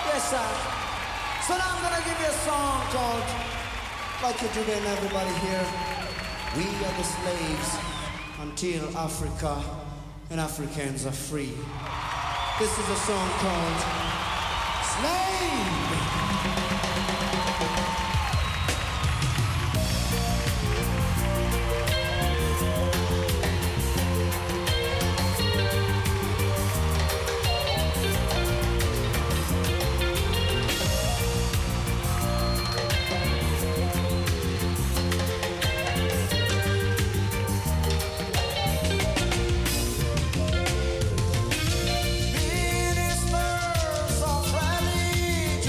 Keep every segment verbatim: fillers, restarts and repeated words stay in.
Yes, sir. So now I'm gonna give you a song called Like You Do and everybody here. We are the slaves until Africa and Africans are free. This is a song called Slave. Ministers of religion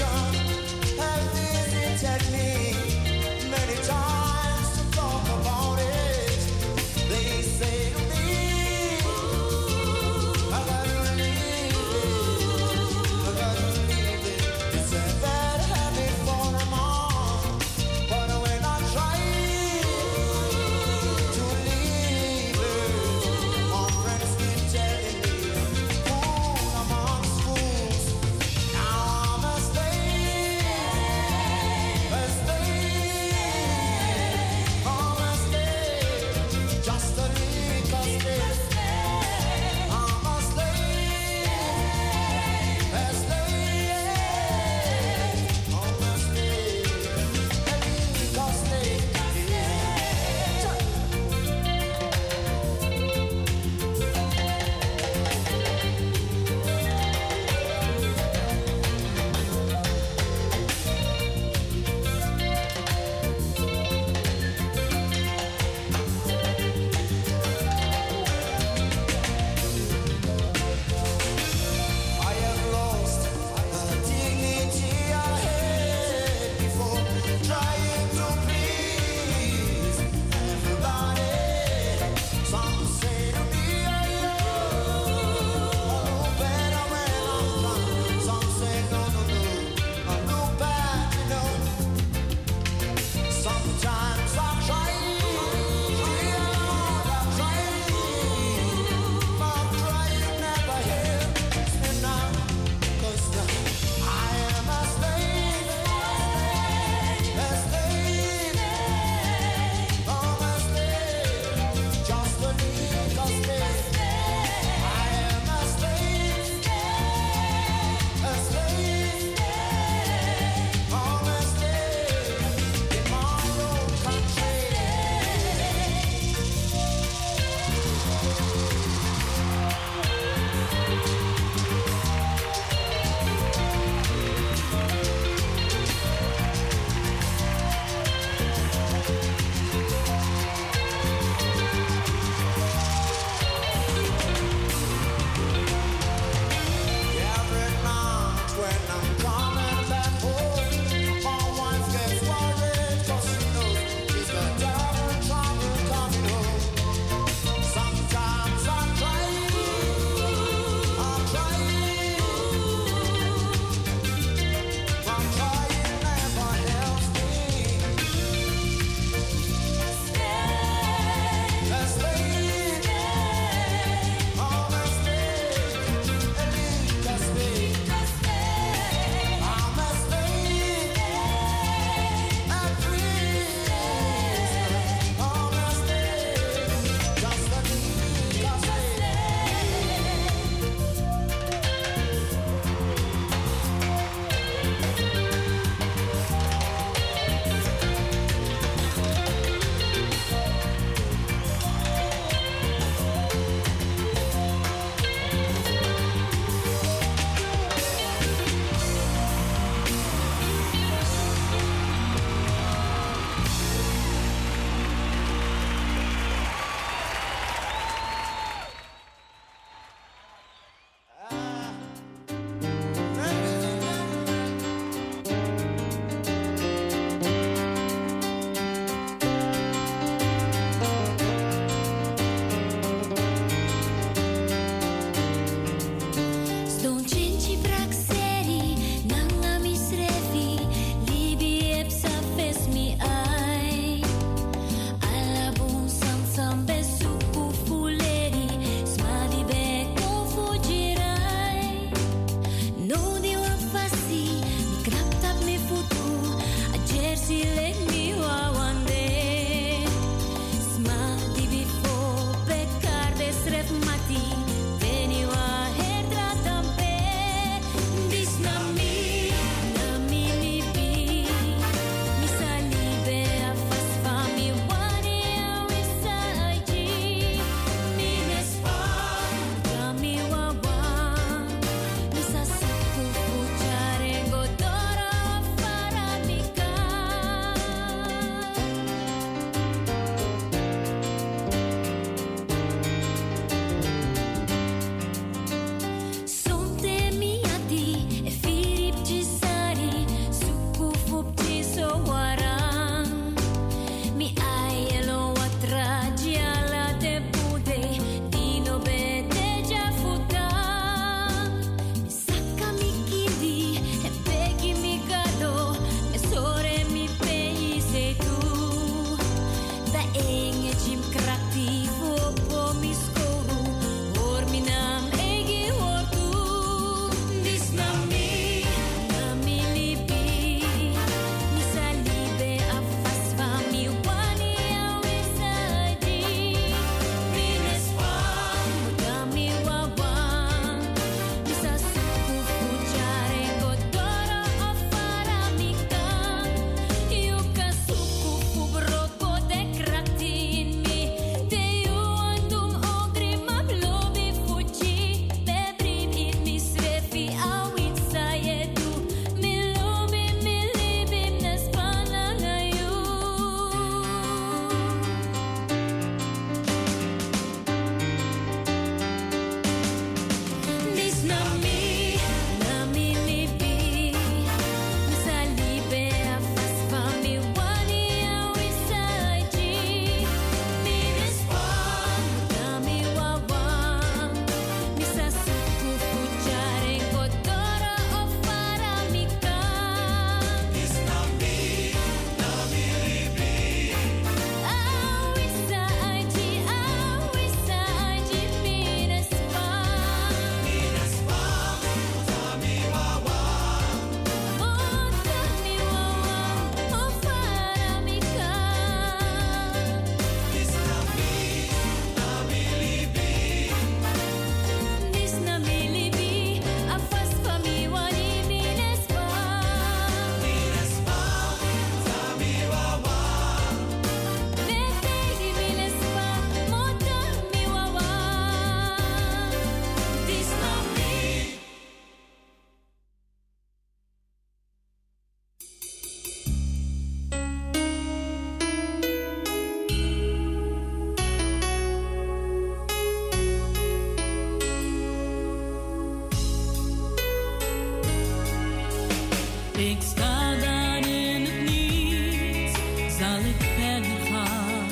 Ik sta daar in het niets, zal ik verder gaan.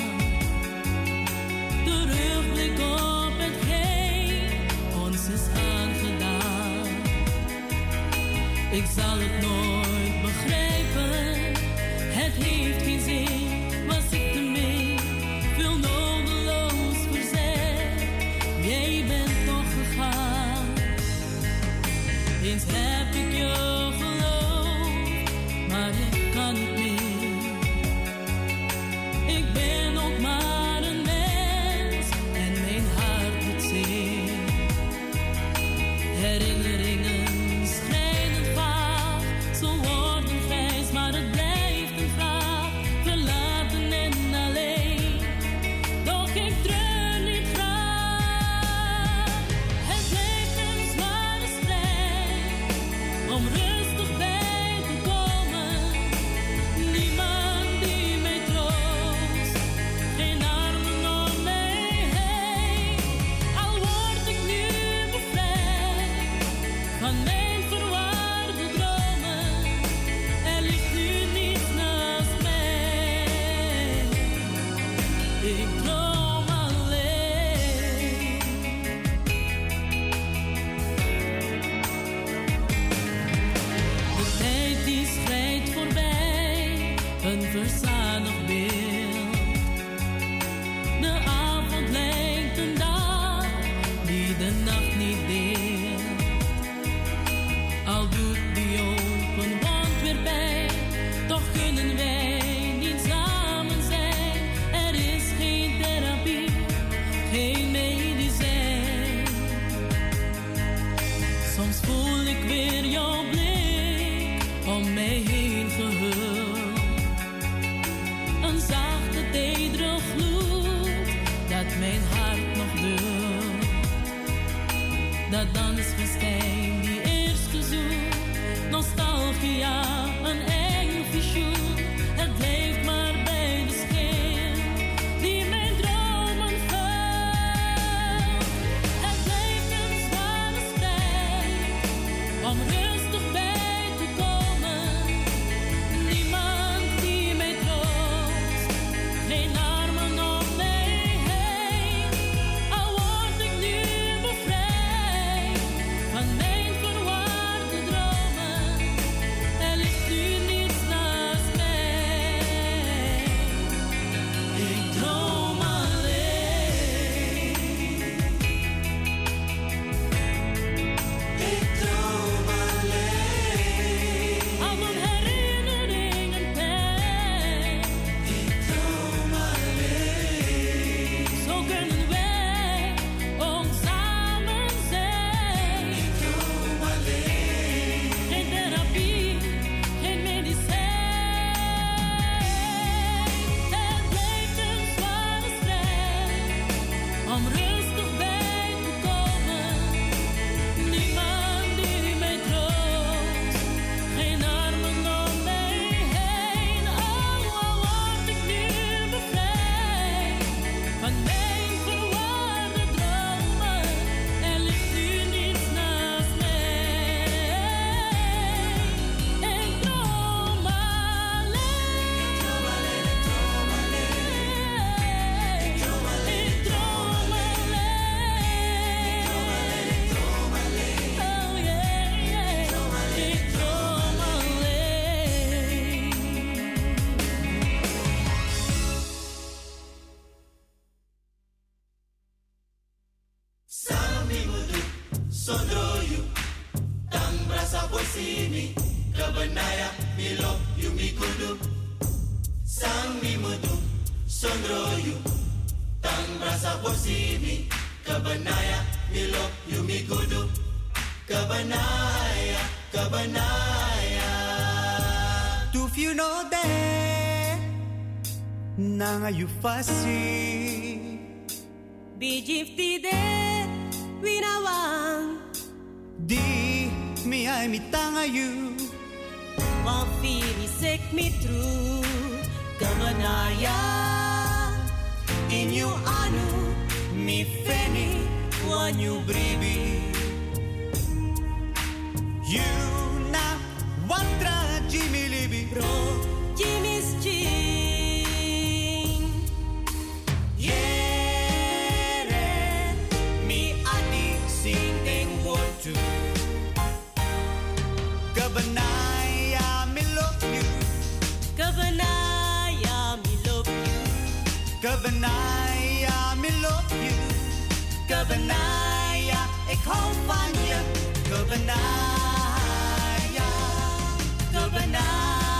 Terugblik op hetgeen ons is aangedaan. Ik zal het nooit begrijpen, het heeft geen zin, was ik te min, veel nodeloos verzet. Jij bent nog gegaan, eens heb ik je geloofd, maar ik kan niet meer. Ik ben ook maar een mens en mijn hart doet zeer. Herinneringen schijnen vaag, ze worden grijs, maar het blijft een vraag. Verlaten en alleen, doch ik treur niet graag. Het blijft een zware strijd om rustig bij te komen. Niemand die mij troost, geen armen om mij heen. Al word ik nu bevrijd van mijn verwarde dromen, er ligt nu niets naast mij. Ik droom alleen. De tijd die schrijdt voorbij, een verzadigd beeld. De avond lijkt een dag die de nacht niet deelt. Al doet die open wond weer pijn, toch kunnen wij niet samen zijn. Er is geen therapie, geen medicijn. Soms voel ik weer jouw blik om mij heen gehuld. Een zachte, tedere gloed dat mijn hart nog duldt. Dat dansfestijn, die eerste zoen, nostalgia, een eng visioen. Het blijft maar bij de schim die mijn dromen vult. Het blijft een zware strijd om rustig bij te komen. Niemand die mij troost, geen armen om mij heen. Al word ik nu bevrijd van mijn verwarde dromen, er ligt nu niets naast mij. Ik droom alleen. Ik droom alleen. Al mijn herinneringen pijn. Ik droom alleen. Zo kunnen wij ook samen zijn. Ik droom alleen. Geen therapie, geen medicijn. Het blijft een zware strijd om rustig bij te komen. Niemand die mij troost, geen armen om mij heen. Al word ik nu bevrijd van mijn verwarde dromen, er ligt nu niets naast mij. Ik droom alleen. Ik droom alleen, ik droom alleen. Ik droom alleen. Ik droom alleen. Ik droom alleen. Oh yeah, yeah. Ik droom alleen. Ik droom alleen. Sami mudu, sondroyu, tang brasa posimi, kabanaya, milo, yumi kudu. Sami mudu, sondroyu, tang brasa posimi, kabanaya, milo, yumi kudu. Kabanaya, kabanaya. Tuf you know that Nanga you fasi Bijifti de winawang, Di mi ay mi tanga you mafiri sek mi tru, kamanaya. Inyo anu mi feni wanyu bribi You na watra Kabanaya, me love you. Kabanaya, ik hou van je. Kabanaya, Kabanaya.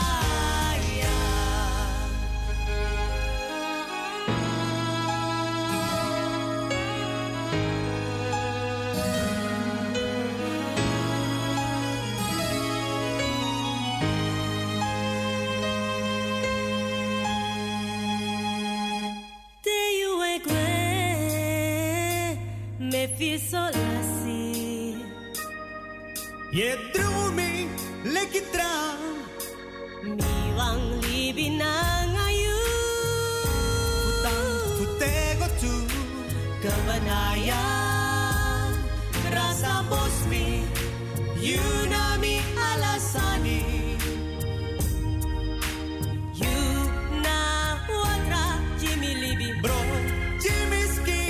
Me fiso lasi Ye drumi lekitra Mi wang libi nangayu Putang putego tu Kabanaya Rasa bosmi Yunami alasani Yuna watra Jimmy libi Bro Jimmy ski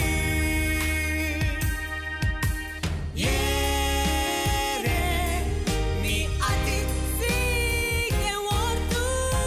Yere Mi ati Sige wortu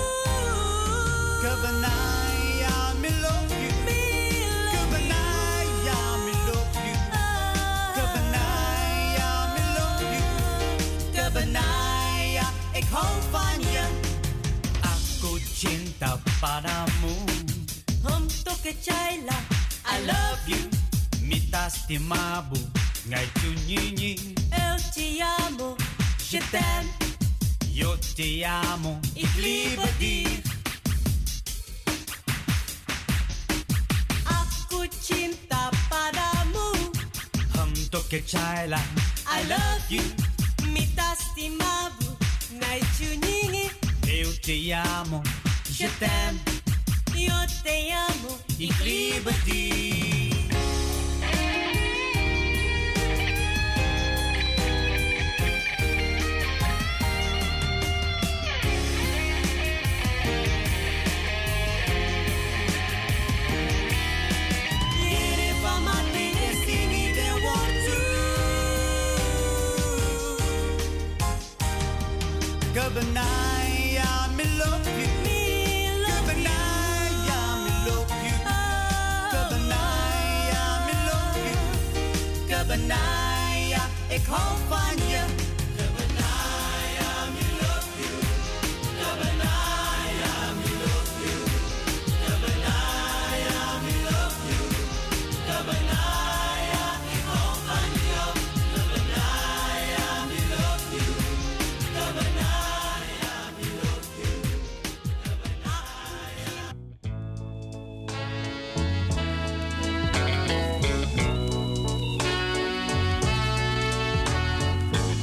Kabanaya me love you Kabanaya me love you Kabanaya me love you Kabanaya ik hou van je Aku cinta padamu Hum to ke chaila I love you Mitas timabu Ngai tu nyinyi Eu te amo Je t'aime Yo te amo Ik liebe dir Aku cinta padamu Hum toke chaila I love you Mitas timabu Nai chunyingi Eu te amo Je t'aime Yo te amo Ik liebe dir Yere pa mati e singi de wortu Kabanaya me love you Me love Kabanaya me love you Kabanaya me love you Kabanaya ik hou van je Kabanaya me love you Kabanaya me love you Kabanaya me love you Kabanaya ik hou van je Kabanaya me love you Kabanaya me love you Kabanaya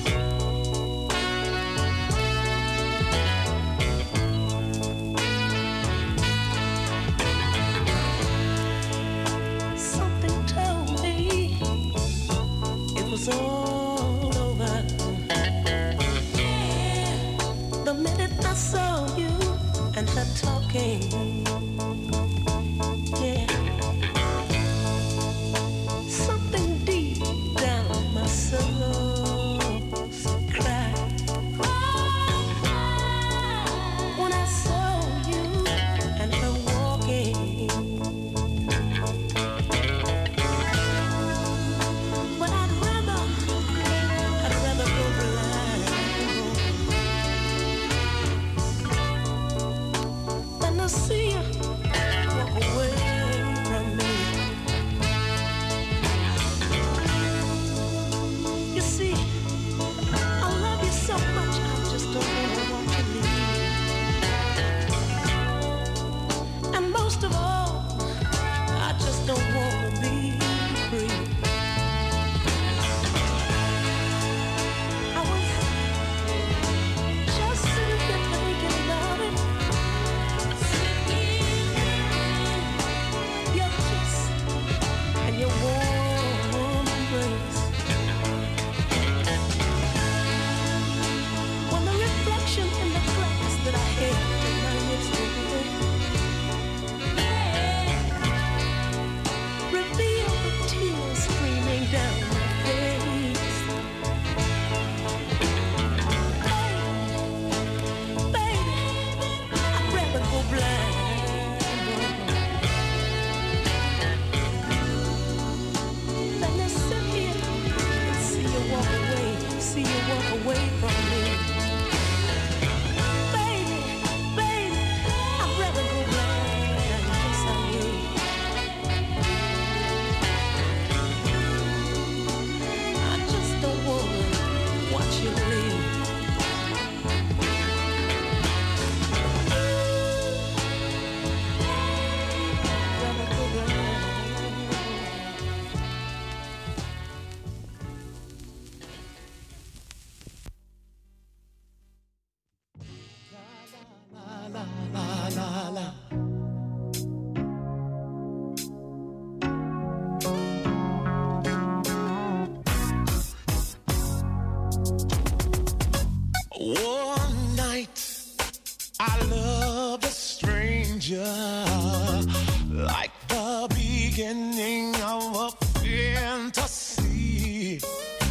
night I loved a stranger, like the beginning of a fantasy.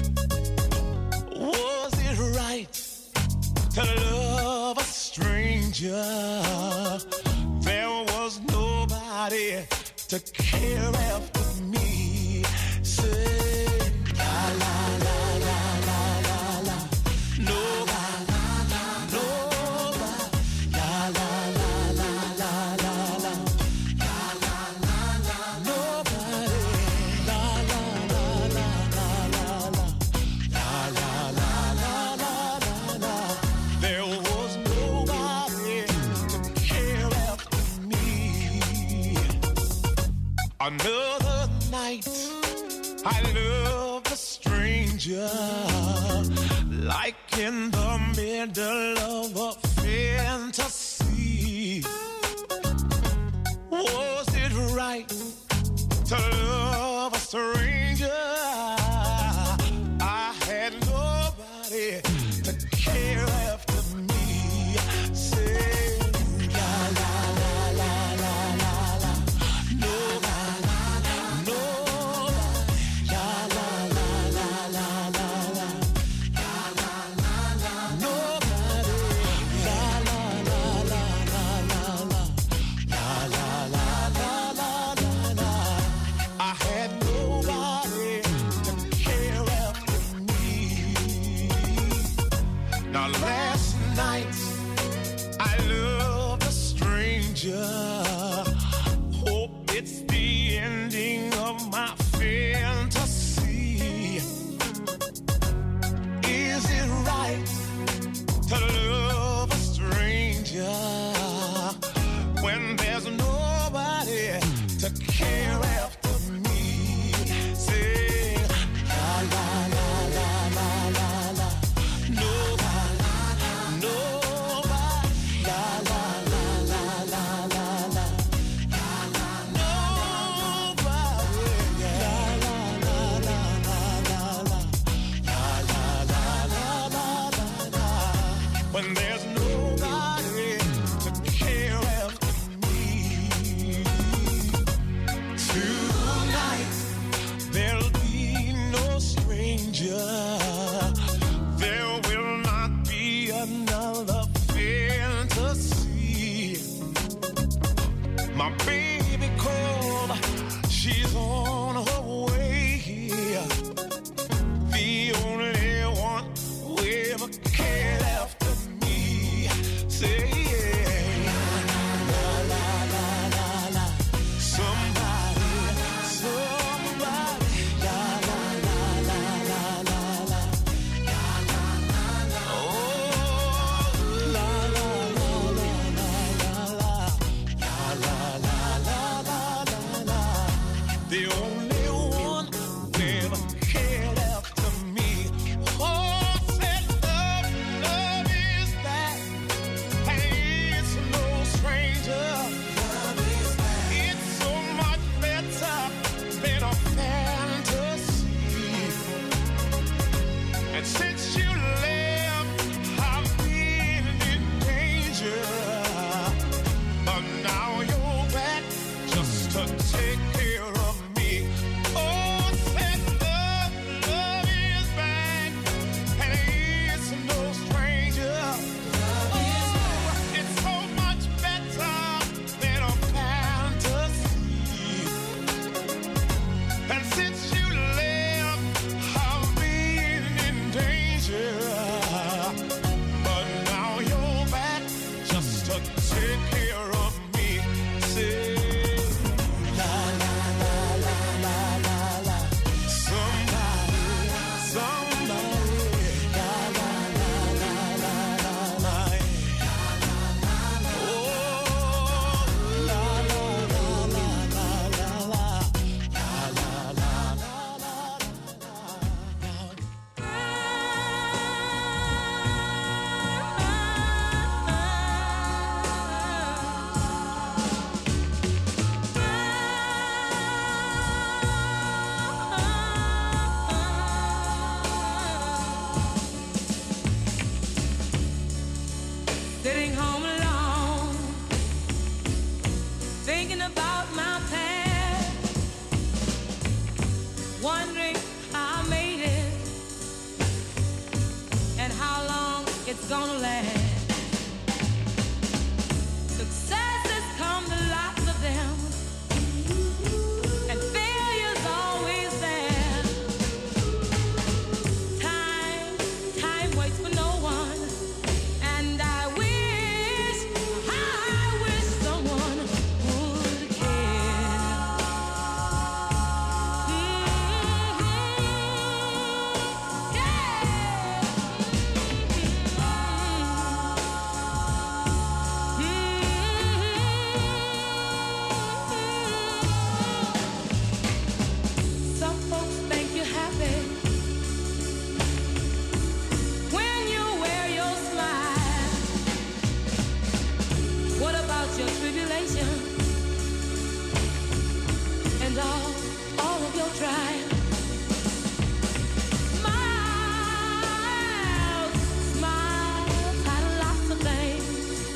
Was it right to love a stranger? There was nobody to care after me. Say, la la la la la la la. Nobody, nobody. La la la la la la la. La la la la. Nobody. La la la la la la la. La la la la la la la. There was nobody to care after me. Another night I loved a stranger, like in the middle of a fantasy. Was it right to love a stranger? I had nobody to care after me. Say, la la la la la la la. Nobody, nobody. La la la la la la la. La la la la. Nobody. La la la la la la la. La la la la la la la. I had nobody to care after me. Now last night I loved a stranger. Hope it's the ending of my fantasy. Is it right to love a stranger when there's nobody to care after me? Say, la la la la la la la. Nobody, nobody. La la la la la la la. Nobody. La la la la la la la. La la la la la la la. When there's nobody to care after me. Tonight there'll be no stranger. There will not be another fantasy. My baby called, she's on her way here. The only one who ever cared after me. Say, yeah. La la la la la. Somebody, somebody. La la la la la la la. La la la la. Oh, la la la la la la la. La la la la la la la. The only one who ever cared after me. Oh, said love, love is that. And it's no stranger. Love is that. It's so much better than a fantasy. And since you left, I've been in danger. But now you're back just to take care of me. sitting home alone, thinking about my past, wondering how I made it and how long it's gonna last. Successes come to lots of them, and failure's always there. Time, time waits for no one, and I wish, I wish someone would care. Mm-hmm. Some folks think you're happy when you wear your smile. What about your tribulation and all, all of your trials? Smiles, smiles had lots of things.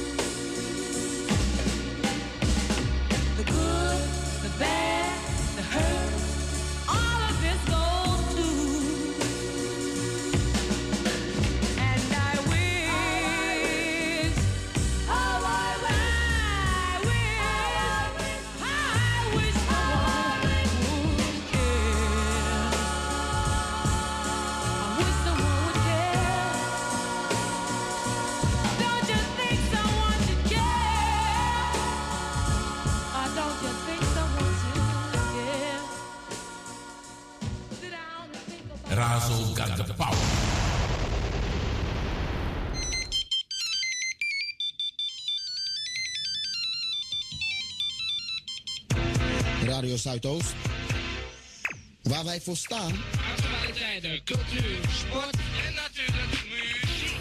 The good, the bad, the hurt, all of this goes too. And I wish, oh, I wish, I wish someone would care. I wish someone would care. Don't you think someone should care? Or don't you think someone should care? Sit down and think about Razo got the power. Radio Zuidoost. Waar wij voor staan. Actualiteiten, cultuur, sport en natuurlijk muziek.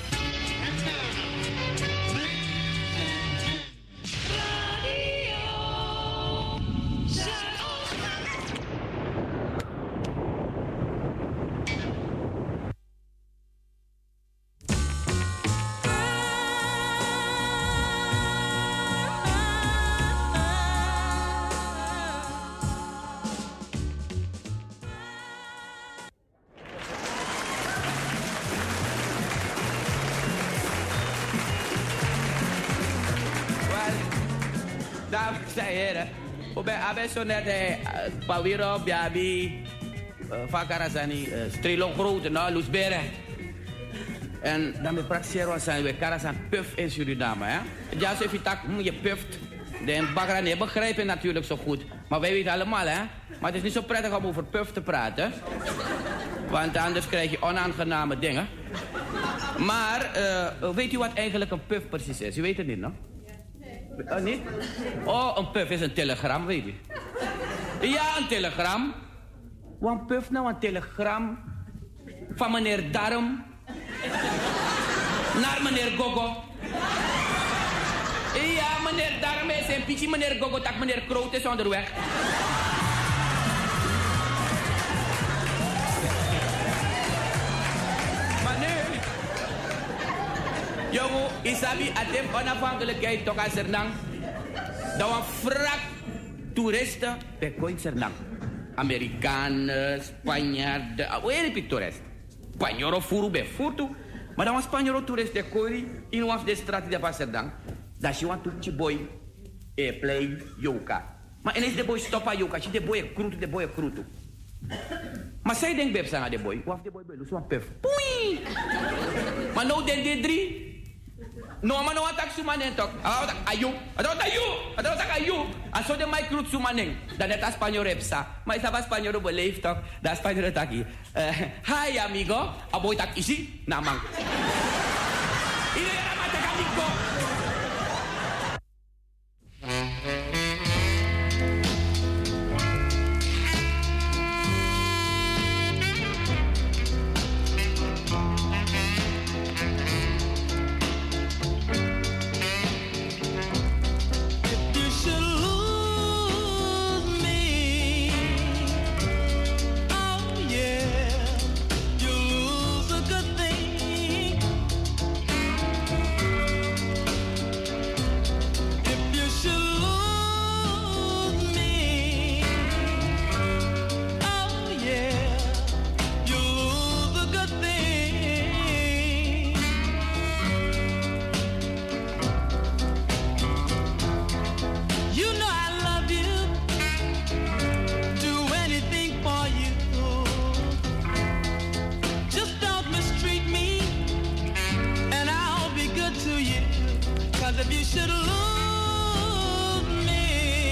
Dames en heren, we hebben zo net Pawiro, Biabi, Vakarazani, Strelong Grote, nou, Loesberen. En dan we praten zijn we Karazan puff in Suriname, hè? Ja, zo even tak, je puft. De Bagrané begrijpen natuurlijk zo goed, maar wij weten allemaal, hè? Maar het is niet zo prettig om over puff te praten, want anders krijg je onaangename dingen. Maar uh, weet u wat eigenlijk een puff precies is? U weet het niet, no? Oh, niet? Oh, een puff is een telegram, weet je. Ja, een telegram. Wat een puff nou, een telegram van meneer Darm naar meneer Gogo. Ja, meneer Darm is een pietje, meneer Gogo, tak meneer Kroot is onderweg. Maar nu, jongen, isabi atem onafhankelijkheid toch aan Sernang. Dat was frak toeristen bij Koin Sernang. Amerikanen, Spanjaarden, hoe heet het toerist? Spanjoro furu bij Furtu. Maar dat was Spanjoro toerist de Koiri in was de straat de Sernang. Dat je want to boy e play yoga. Maar ineens de boy stoppa yoga, je de boy kroet, de boy kroet. Maar zij denkt bij de boy, wat de boy bij zo'n puff. Poei! Maar nou den de drie. No, maar no attack sumanen tok. Attack ayu. Attack ayu. Attack ayu. Aso de mai kroet sumanen. Dan het as Spanjol repsa. Maar is dat Spanjol beleefd tok. Dat Spanjol taki. Hi amigo. Aboy tak isi namang. Ini era mata amigo. 'cause if you should lose me,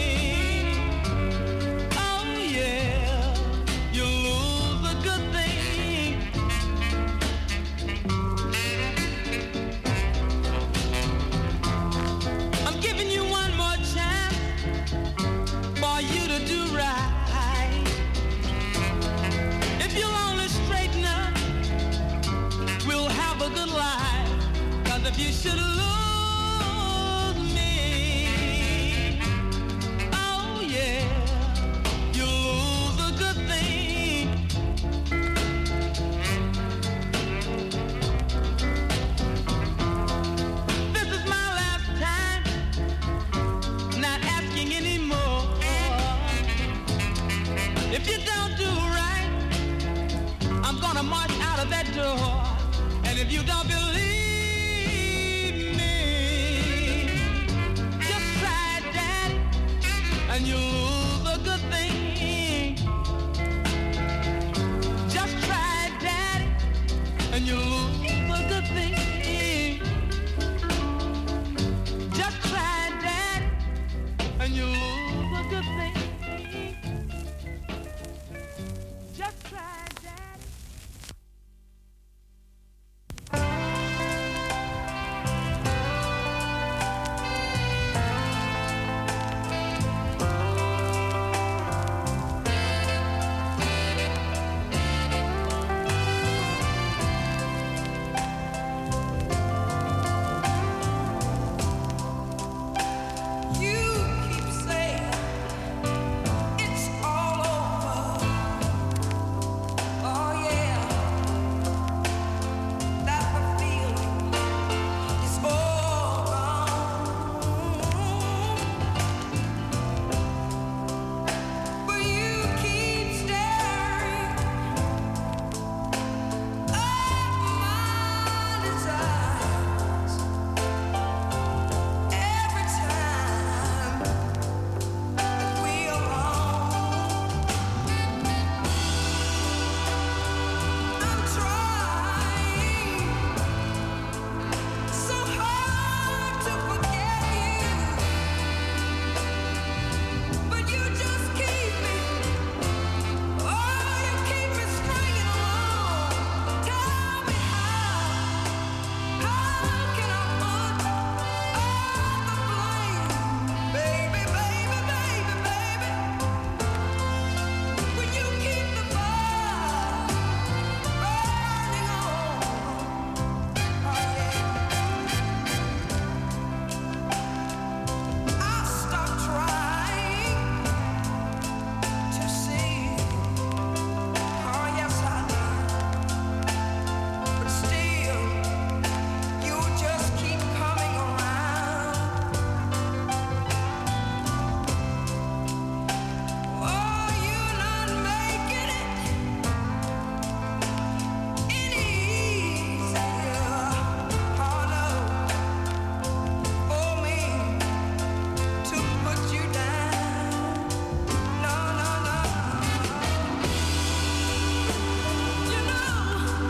oh yeah, you lose a good thing. I'm giving you one more chance for you to do right. If you'll only straighten up, we'll have a good life. 'Cause if you should lose me, oh yeah, you lose a good thing. This is my last time, not asking anymore. If you don't do right, I'm gonna march out of that door. And if you don't believe me, just try it, Daddy, and you lose a good thing. Just try it, Daddy, and you lose a good thing. Just try it, Daddy, and you lose a good thing. Just try it, Daddy. You keep saying it's all over. Oh yeah, that the feeling is all gone. But you keep staring at my desires every time we are alone. I'm trying so hard to forget you, but you just keep me, oh, you keep me stringing along. Tell me how, how can I put all the blame, baby, baby, baby, baby, when you keep the fire burning on. Oh yeah, I'll stop trying to see. Oh yes, I did, but still, you just keep coming around. Oh, you're not making it any easier. Oh no, for me to put you down. No, no, no. You know,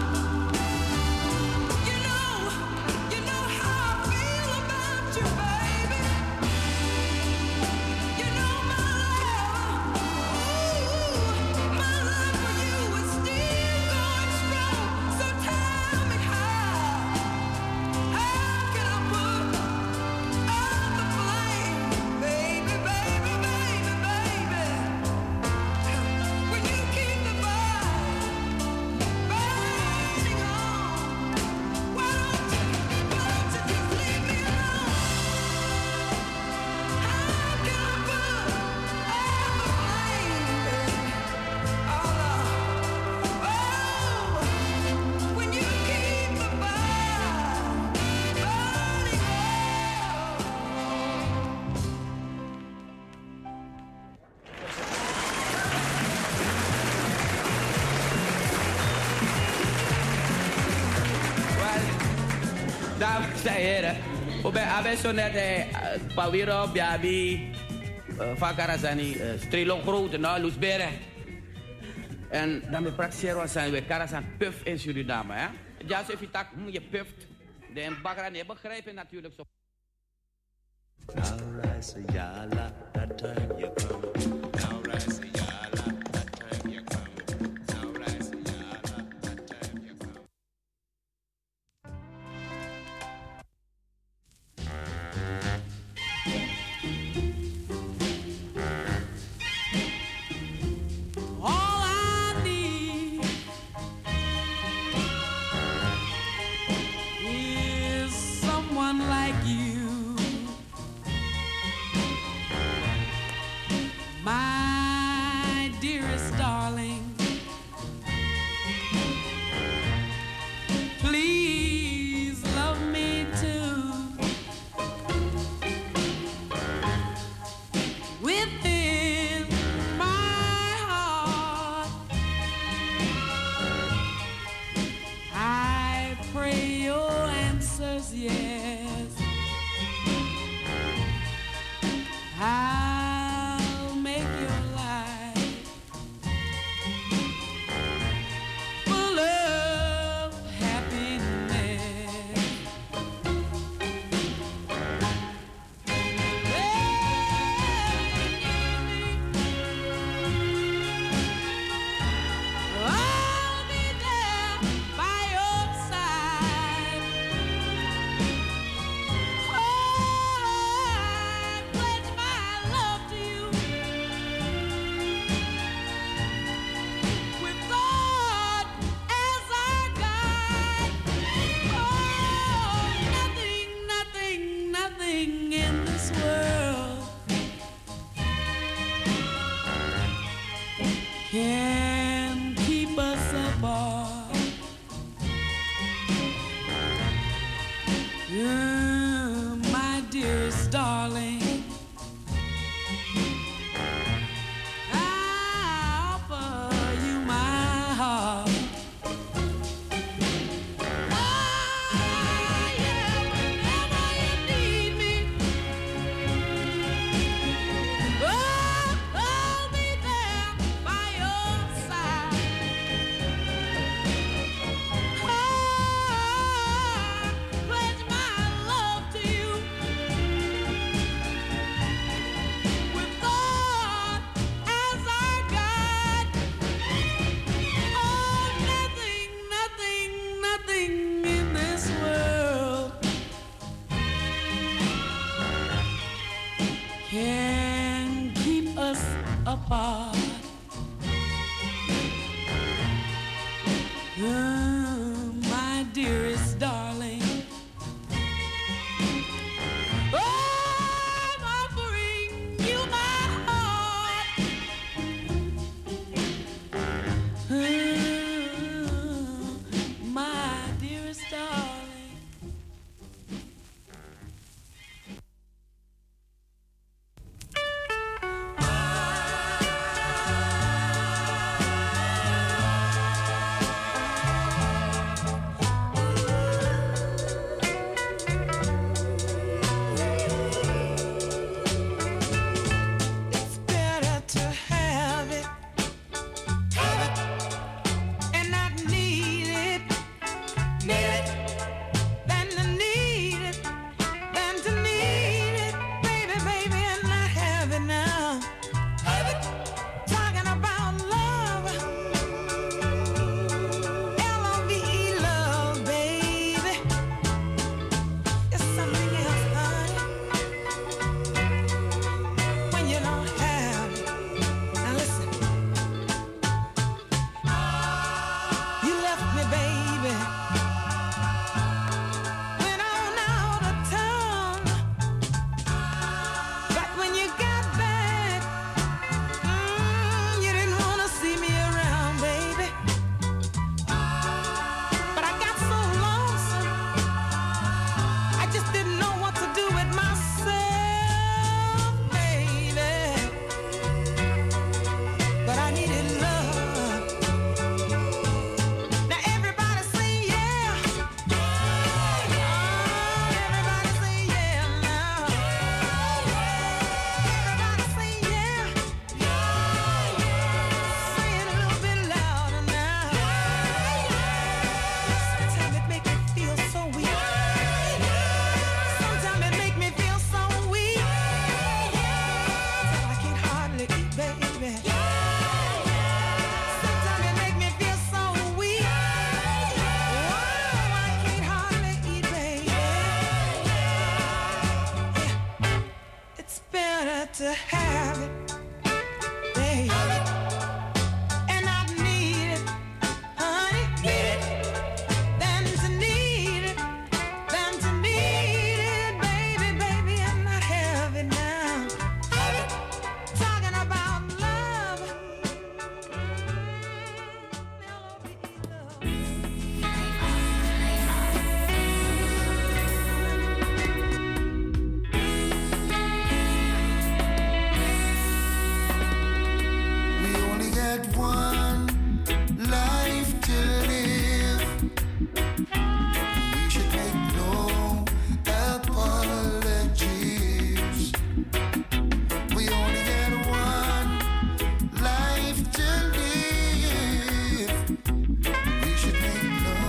you know, you know how I feel about you, baby. You know my love, ooh, my love for you is still going strong. So tell me how, how can I put all the blame, baby, baby, baby, baby, when you keep the fire burning on? Why don't you, why don't you just leave me alone? How can I put all the blame, baby? Oh no, oh, when you keep the fire burning Well, dames en heren, we hebben zo net Pawiro, Biabi, Fakarazani, Strelong Grote, nou, Loesberen. En dan we praktijken zijn we Karasan Puff in Suriname, hè? Ja, zo even tak, je puft. De bakker, nee, begrijpen natuurlijk zo. Now rise, Yala, that time you come. Now rise, Yala, that time you come. Now rise, Yala, that time you come. All I need is someone like you, my dearest darling. Please love me too. Within my heart, I pray your answer's yes. I'll make your life full of happiness. I'll be there by your side. Oh, I pledge my love to you with God as our guide. Oh, nothing, nothing, nothing in this world can keep us apart. Mm, my dearest darling, I offer you my heart. Ah, yeah, whenever you need me, oh, I'll be there by your side. I pledge my love to you with God as our guide. Oh, nothing, nothing, nothing in this world can keep us apart. Mm, my dearest darling, oh, I'm offering you my heart. Mm, my dearest darling. to have it, baby. And I need it, honey. Need it. Than to need it, than to need it, baby, baby. And I have it now. Talking about love. We only got one life to live. We should make no apologies. We only got one life to live. We should make no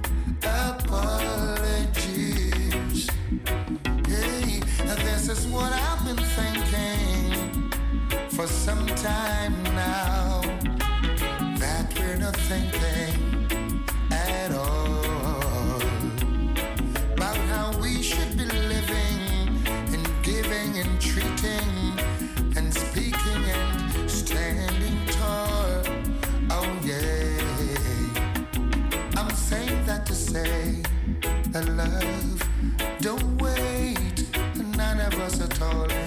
apologies. Hey, this is what I've been thinking for some time now, that we're not thinking at all about how we should be living and giving and treating and speaking and standing tall. Oh yeah, I'm saying that to say that love don't wait, none of us at all.